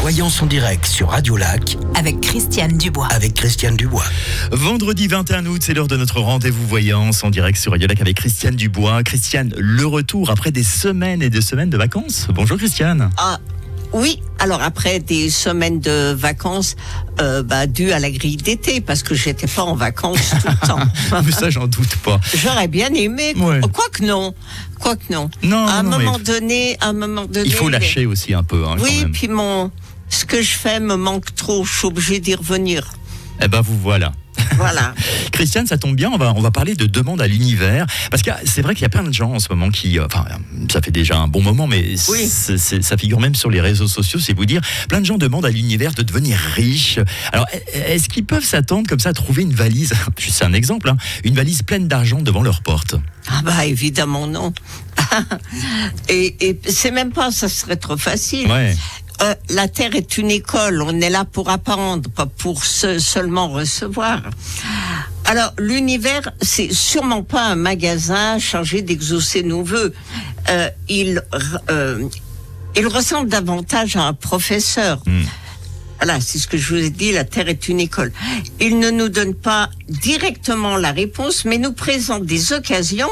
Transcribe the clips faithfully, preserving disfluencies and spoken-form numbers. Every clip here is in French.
Voyance en direct sur Radio Lac avec Christiane Dubois. Avec Christiane Dubois. Vendredi vingt et un août, c'est l'heure de notre rendez-vous voyance en direct sur Radio Lac avec Christiane Dubois. Christiane, le retour après des semaines et des semaines de vacances. Bonjour Christiane. Ah oui, alors après des semaines de vacances euh, bah, dues à la grille d'été, parce que j'étais pas en vacances tout le temps. Mais ça, j'en doute pas. J'aurais bien aimé, Ouais. quoique non, quoique non. Non, à un non, moment mais donné, à un moment donné, il faut lâcher aussi un peu. Hein, quand oui, même. puis mon, ce que je fais me manque trop. Je suis obligée d'y revenir. Eh ben vous voilà. Voilà. Christiane, ça tombe bien, on va, on va parler de demande à l'univers. Parce que c'est vrai qu'il y a plein de gens en ce moment qui... euh, Enfin, ça fait déjà un bon moment, mais Oui. c'est- c'est- ça figure même sur les réseaux sociaux, c'est vous dire. Plein de gens demandent à l'univers de devenir riche. Alors, est-ce qu'ils peuvent s'attendre comme ça à trouver une valise, c'est un exemple, hein, une valise pleine d'argent devant leur porte? Ah bah évidemment non. et, et c'est même pas, ça serait trop facile. Ouais. Euh, la Terre est une école, on est là pour apprendre, pas pour se, seulement recevoir. Alors, l'univers, c'est sûrement pas un magasin chargé d'exaucer nos vœux. Euh, il, euh, il ressemble davantage à un professeur. Mm. Voilà, c'est ce que je vous ai dit, la Terre est une école. Il ne nous donne pas directement la réponse, mais nous présente des occasions,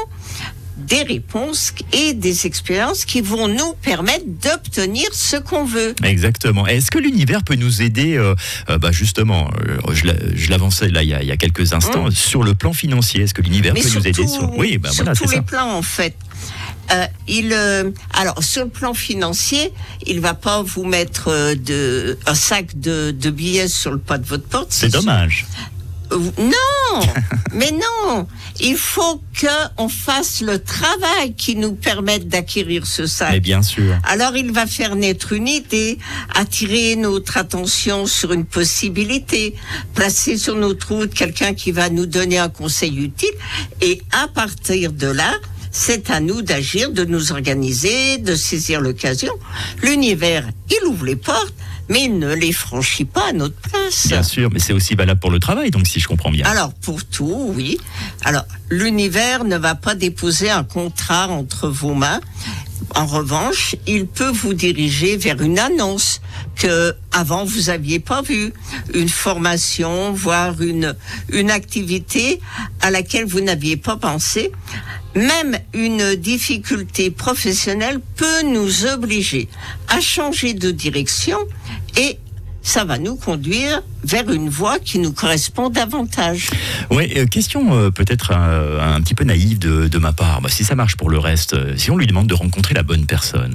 des réponses et des expériences qui vont nous permettre d'obtenir ce qu'on veut. Exactement. Est-ce que l'univers peut nous aider, euh, euh, bah justement, euh, je, l'a- je l'avançais là il y, a, il y a quelques instants, Mmh. sur le plan financier? Est-ce que l'univers Mais peut nous aider surtout, sur... Oui, bah sur voilà, c'est tous les ça. plans en fait. Euh, il, euh, alors sur le plan financier, il va pas vous mettre euh, de, un sac de, de billets sur le pas de votre porte. C'est sûr. dommage. Euh, Non, mais non. Il faut que on fasse le travail qui nous permette d'acquérir ce sac. Mais bien sûr. Alors il va faire naître une idée, attirer notre attention sur une possibilité, placer sur notre route quelqu'un qui va nous donner un conseil utile, et à partir de là, c'est à nous d'agir, de nous organiser, de saisir l'occasion. L'univers, il ouvre les portes, mais il ne les franchit pas à notre place. Bien sûr, mais c'est aussi valable pour le travail, donc si je comprends bien. Alors, pour tout, oui. Alors, l'univers ne va pas déposer un contrat entre vos mains. En revanche, il peut vous diriger vers une annonce que avant vous aviez pas vue, une formation, voire une une activité à laquelle vous n'aviez pas pensé. Même une difficulté professionnelle peut nous obliger à changer de direction et ça va nous conduire vers une voie qui nous correspond davantage. Oui, euh, question euh, peut-être euh, un petit peu naïve de, de ma part. Bah, si ça marche pour le reste, euh, si on lui demande de rencontrer la bonne personne.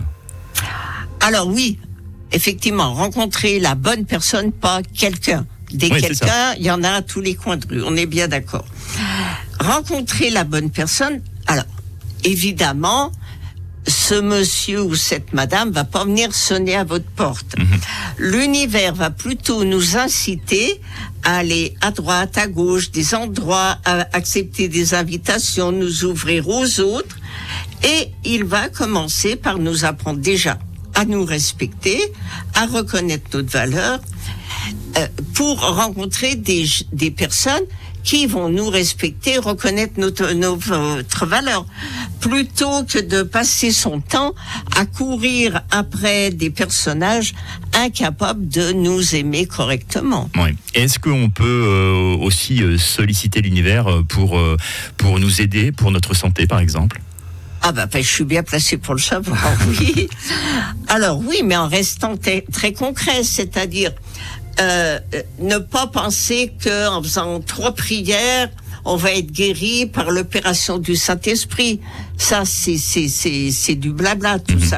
Alors oui, effectivement, rencontrer la bonne personne, pas quelqu'un. Des Oui, c'est quelqu'un, il y en a à tous les coins de rue, on est bien d'accord. Rencontrer la bonne personne, alors évidemment, ce monsieur ou cette madame va pas venir sonner à votre porte. Mhm. L'univers va plutôt nous inciter à aller à droite, à gauche, des endroits, à accepter des invitations, nous ouvrir aux autres. Et il va commencer par nous apprendre déjà à nous respecter, à reconnaître notre valeur, euh, pour rencontrer des, des personnes qui vont nous respecter, reconnaître notre, notre valeur, plutôt que de passer son temps à courir après des personnages incapables de nous aimer correctement. Oui. Est-ce qu'on peut euh, aussi euh, solliciter l'univers euh, pour, euh, pour nous aider, pour notre santé par exemple? Ah bah, bah je suis bien placée pour le savoir, oui. Alors oui, mais en restant t- très concret, c'est-à-dire euh, ne pas penser que en faisant trois prières, on va être guéri par l'opération du Saint-Esprit. Ça, c'est c'est c'est c'est du blabla, tout Mhm. ça.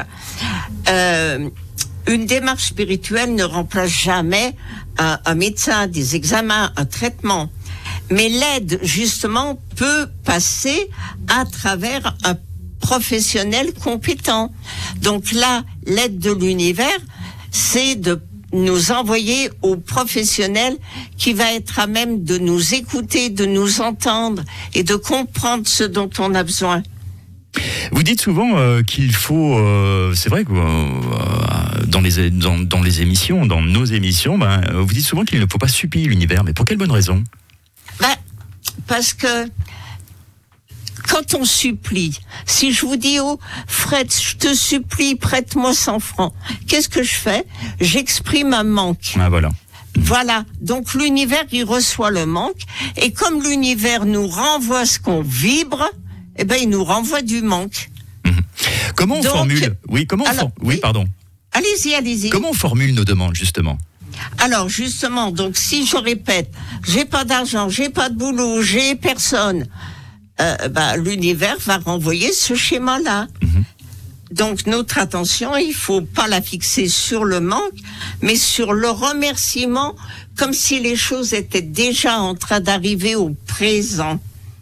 Euh, une démarche spirituelle ne remplace jamais un, un médecin, des examens, un traitement. Mais l'aide, justement, peut passer à travers un professionnel compétent. Donc là, l'aide de l'univers, c'est de nous envoyer au professionnel qui va être à même de nous écouter, de nous entendre et de comprendre ce dont on a besoin. Vous dites souvent euh, qu'il faut, euh, c'est vrai que euh, dans, les, dans, dans les émissions, dans nos émissions, ben, vous dites souvent qu'il ne faut pas supplier l'univers, mais pour quelle bonne raison? Ben, parce que quand on supplie, si je vous dis, oh, Fred, je te supplie, prête-moi cent francs, qu'est-ce que je fais? J'exprime un manque. Ah, voilà. Voilà, donc l'univers, il reçoit le manque, et comme l'univers nous renvoie ce qu'on vibre, eh ben, il nous renvoie du manque. Mmh. Comment on donc, formule Oui, comment on alors, for... oui, oui, pardon. Allez-y, allez-y. Comment on formule nos demandes, justement? Alors, justement, donc, si je répète, j'ai pas d'argent, j'ai pas de boulot, j'ai personne, euh, bah, l'univers va renvoyer ce schéma-là. Mmh. Donc, notre attention, il faut pas la fixer sur le manque, mais sur le remerciement, comme si les choses étaient déjà en train d'arriver au présent.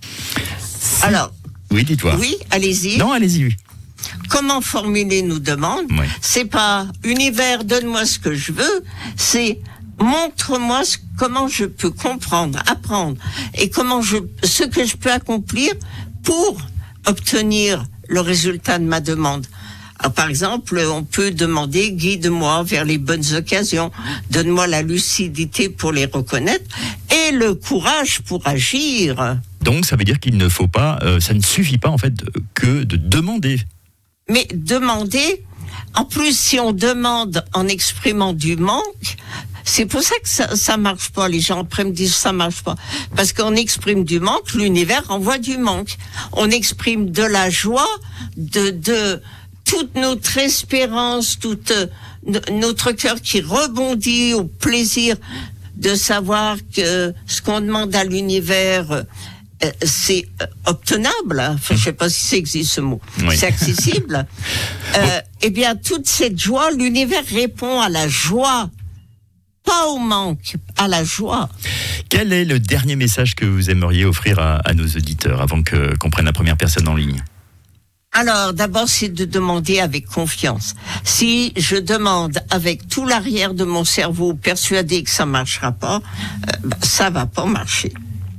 Alors. Oui, dis-toi. Oui, allez-y. Non, allez-y, oui. Comment formuler nos demandes? Oui. C'est pas univers, donne-moi ce que je veux, c'est montre-moi ce, comment je peux comprendre, apprendre, et comment je, ce que je peux accomplir pour obtenir le résultat de ma demande. Alors, par exemple, on peut demander, guide-moi vers les bonnes occasions, donne-moi la lucidité pour les reconnaître et le courage pour agir. Donc, ça veut dire qu'il ne faut pas, euh, ça ne suffit pas en fait que de demander. Mais demander, en plus, si on demande en exprimant du manque, c'est pour ça que ça, ça marche pas. Les gens après me disent ça marche pas. Parce qu'on exprime du manque, l'univers envoie du manque. On exprime de la joie, de, de, toute notre espérance, tout euh, notre cœur qui rebondit au plaisir de savoir que ce qu'on demande à l'univers, euh, c'est euh, obtenable. Enfin, je sais pas si ça existe ce mot. Oui. C'est accessible. euh, eh bien, toute cette joie, l'univers répond à la joie, pas au manque, à la joie. Quel est le dernier message que vous aimeriez offrir à, à nos auditeurs avant que, qu'on prenne la première personne en ligne? Alors, d'abord, c'est de demander avec confiance. Si je demande avec tout l'arrière de mon cerveau persuadé que ça marchera pas, euh, bah, ça va pas marcher.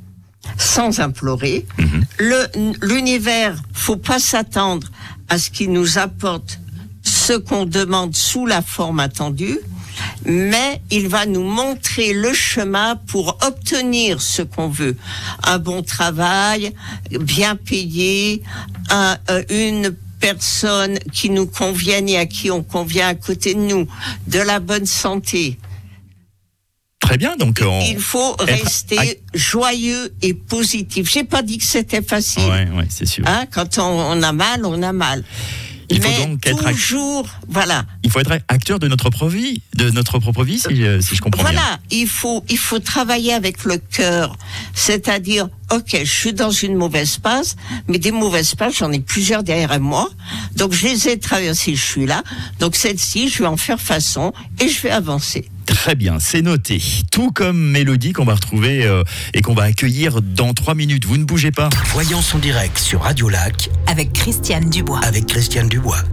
Sans implorer. Mm-hmm. Le, l'univers, faut pas s'attendre à ce qu'il nous apporte ce qu'on demande sous la forme attendue, mais il va nous montrer le chemin pour obtenir ce qu'on veut. Un bon travail, bien payé, un, une personne qui nous convienne et à qui on convient à côté de nous, de la bonne santé. Très bien, donc on... il faut rester être... joyeux et positif. J'ai pas dit que c'était facile. Ouais, ouais, c'est sûr. Hein, quand on, on a mal, on a mal. Il faut mais donc être toujours, act... voilà. Il faut être acteur de notre propre vie, de notre propre vie, si, si je comprends voilà, bien. Voilà, il faut, il faut travailler avec le cœur, c'est-à-dire, ok, je suis dans une mauvaise passe, mais des mauvaises passes, j'en ai plusieurs derrière moi, donc je les ai traversées, je suis là, donc celle-ci, je vais en faire façon et je vais avancer. Très bien, c'est noté. Tout comme Mélodie qu'on va retrouver euh, et qu'on va accueillir dans trois minutes. Vous ne bougez pas. Voyance en direct sur Radio Lac avec Christiane Dubois. Avec Christiane Dubois.